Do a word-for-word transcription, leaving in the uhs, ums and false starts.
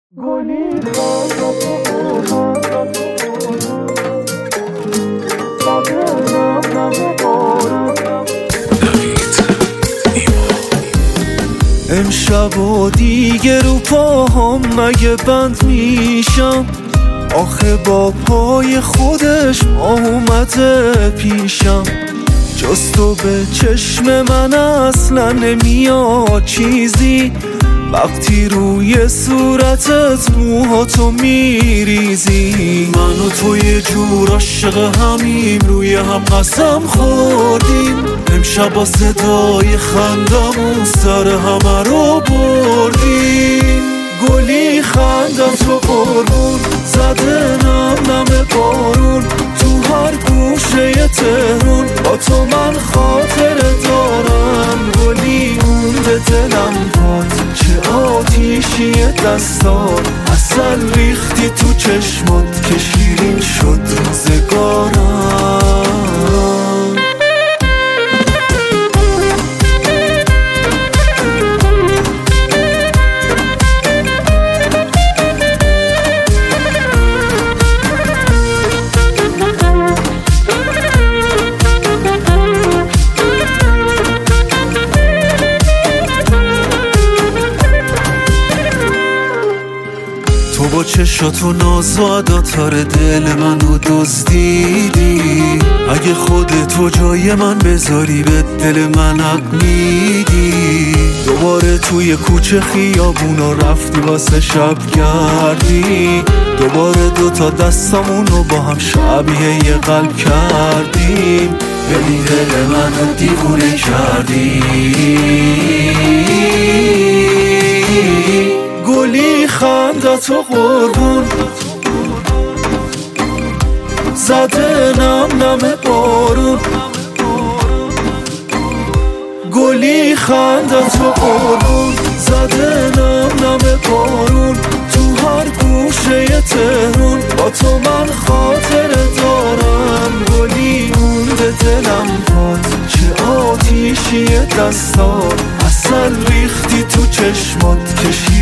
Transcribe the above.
امشب و دیگه رو پاهم مگه بند میشم، آخه با پای خودش ماه اومده پیشم. جز تو به چشم من اصلا نمیاد چیزی، وقتی روی صورتت موهاتو میریزی. من و تو یه جور عاشق همیم، روی هم قسم خوردیم، امشب با صدای خندمون سر همه رو بردیم. گلی خندت و قربون زده نم نم بارون، تو هر گوشه تهرون با تو من خاطره دارم. گلی مونده دلم باد، چه آتیشی دستات، عسل ریختی تو چشمات که شیرین شد روزگارم. تو با چشات و ناز و عداتار دل منو دزدیدی، اگه خودتو جای من بذاری به دل من حق میدی. دوباره توی کوچه خیابونا رفتی واسه شب گردی، دوباره دوتا دستامونو با هم شبیه یه قلب کردیم. ببین دل منو دیوونه کردی. گلی خندت و قربون زده نم نم بارون، گلی خندت و قربون زده نم نم بارون، تو هر گوشه تهرون با تو من خاطره دارم. گلی مونده دلم باد، چه آتیشی دستات، عسل ریختی تو چشمات کشی